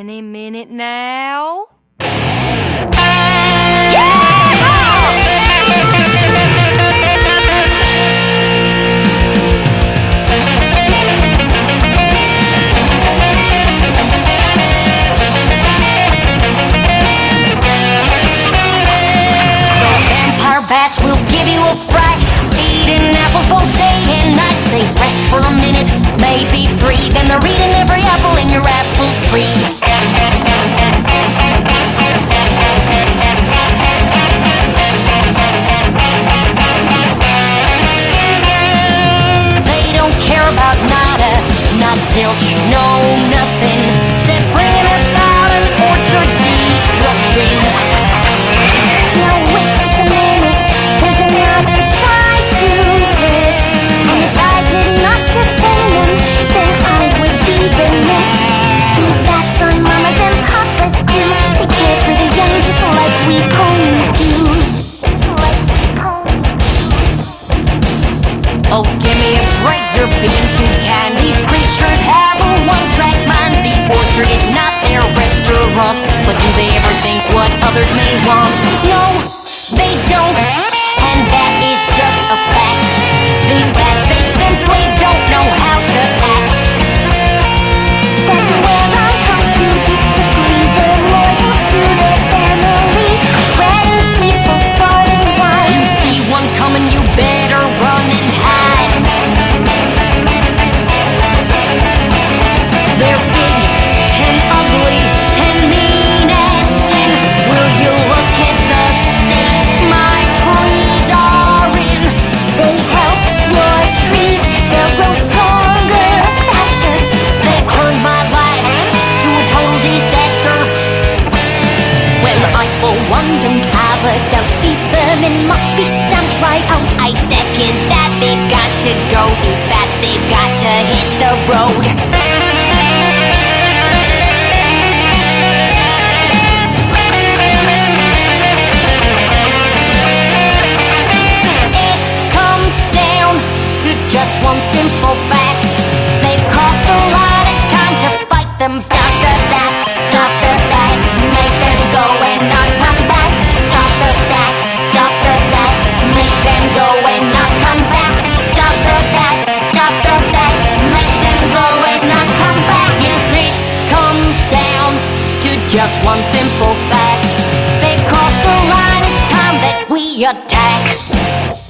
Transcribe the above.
any minute now. Bats will give you a fright, eating apples both day and night. They rest for a minute, maybe three, then they're eating every apple in your apple tree. They don't care about nada, not zilch, no nothing, except bringing about an orchard's destruction. Now wait just a minute, there's another side to this. And if I did not defend them, then I would be remiss. These bats are mamas and papas too. They care for the young just like we ponies do. Oh, give me a break, you're being too kind. These creatures have a one-track mind. The orchard is not their restaurant, but do they ever think what others may want? No, they don't, and that is just a fact. These bats, they simply don't know how to act. That's where I have to disagree. They're loyal to their family, spreading seeds both far and wide. You see one coming, you better run and hide. They're big and ugly and mean as sin. Will you look at the state my trees are in? They help your trees, they'll grow stronger, faster. They've turned my life to a total disaster. Well, I for one don't have a doubt. These vermin must be stamped right out. I second that, they've got to go. These bats, they've got to hit the road. Just one simple fact, they've crossed the line, it's time to fight them. Stop the bats, stop the bats, make them go and not come back. Stop the bats, stop the bats, make them go and not come back. Stop the bats, stop the bats, make them go and not come back. Yes, it comes down to just one simple fact, they've crossed the line, it's time that we attack.